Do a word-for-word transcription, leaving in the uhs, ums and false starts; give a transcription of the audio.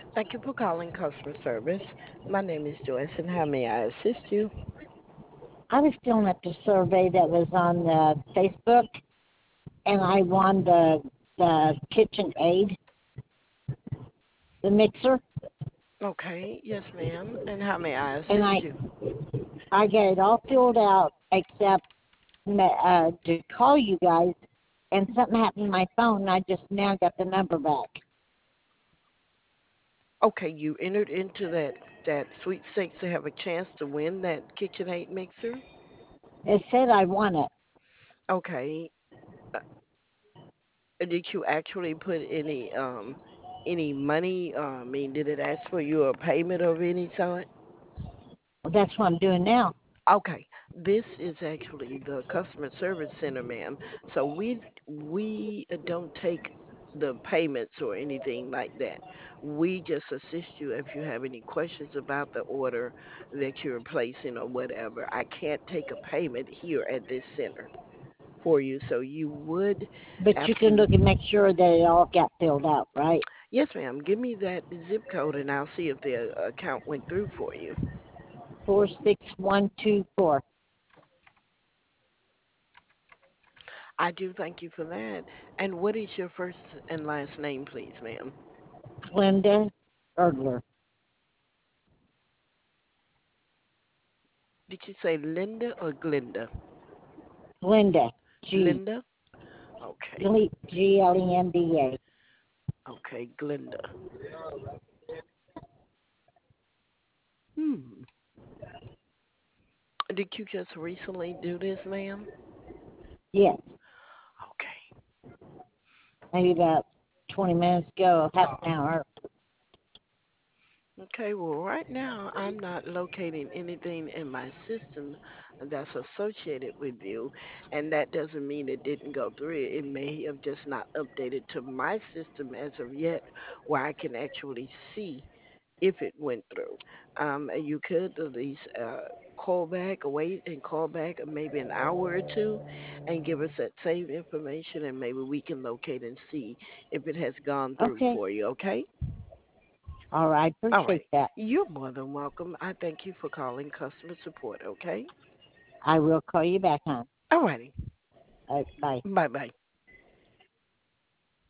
Thank you for calling customer service. My name is Joyce, and how may I assist you? I was filling up the survey that was on the Facebook, and I won the the kitchen aid, the mixer, Okay, yes, ma'am. And how may I and assist I you? I got it all filled out except uh, to call you guys, and something happened to my phone, and I just now got the number back. Okay, you entered into that that sweepstakes to have a chance to win that KitchenAid mixer. It said I won it. Okay, uh, did you actually put any um any money? Uh, I mean, did it ask for you a payment of any sort? Well, that's what I'm doing now. Okay, this is actually the customer service center, ma'am. So we we uh, don't take the payments or anything like that. We just assist you if you have any questions about the order that you're placing or whatever. I can't take a payment here at this center for you, so you would But you can look and absolutely. make sure that it all got filled out, right? Yes, ma'am. Give me that zip code and I'll see if the uh, account went through for you. Four six one two four. I do thank you for that. And what is your first and last name, please, ma'am? Glenda Erdler. Did you say Linda or Glinda? Glenda. G. Linda? Okay. G L E N D A. Okay, Glinda. Hmm. Did you just recently do this, ma'am? Yes. Okay. Maybe about twenty minutes ago, half an hour. Okay, well, right now I'm not locating anything in my system that's associated with you, and that doesn't mean it didn't go through. It may have just not updated to my system as of yet, where I can actually see if it went through. Um, you could at least uh, call back, wait and call back maybe an hour or two and give us that same information, and maybe we can locate and see if it has gone through Okay. for you, okay? All right. All Appreciate right. that. You're more than welcome. I thank you for calling customer support, okay? I will call you back, hon. All righty. All right, bye. Bye bye.